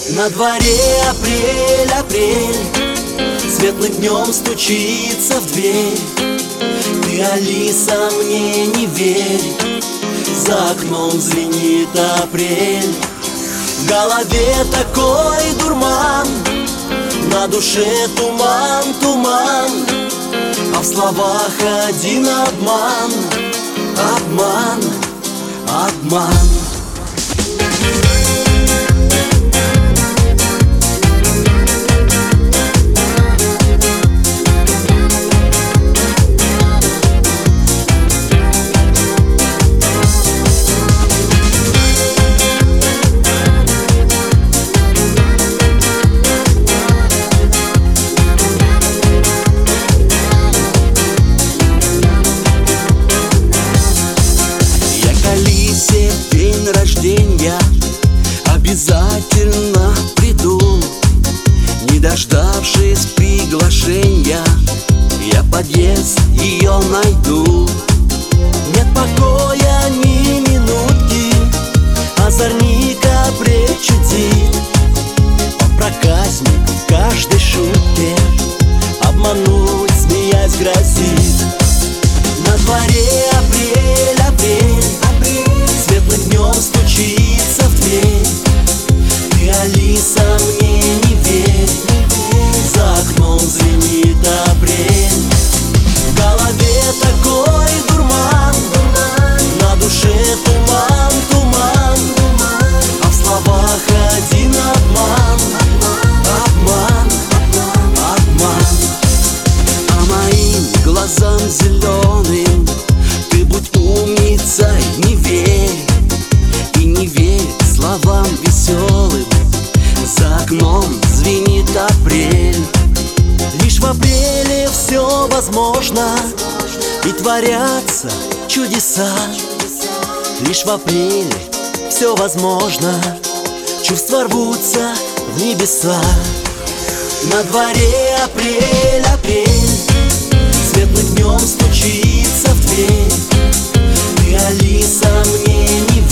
На дворе апрель, апрель, светлым днем стучится в дверь. Ты, Алиса, мне не верь, за окном звенит апрель. В голове такой дурман, на душе туман, туман, а в словах один обман, обман, обман. День рождения обязательно приду, не дождавшись приглашения, я подъезд ее найду. Нет покоя ни минутки, озорник апрель чудит. Он проказник в каждой шутке, обмануть, смеясь, грозит. На дворе апрель, апрель, светлым днем стучится в дверь. Ты, Алиса, мне не верь, за окном звенит апрель. В голове такой дурман, на душе туман, туман, а в словах один обман, обман, обман. А моим глазам зеленым ты будь умницей, не верь. И не верь словам веселым, за окном звенит апрель. Лишь в апреле все возможно, и творятся чудеса. Лишь в апреле все возможно, чувства рвутся в небеса. На дворе апрель, апрель, светлым днем стучится в дверь. Ты, Алиса, мне не верь,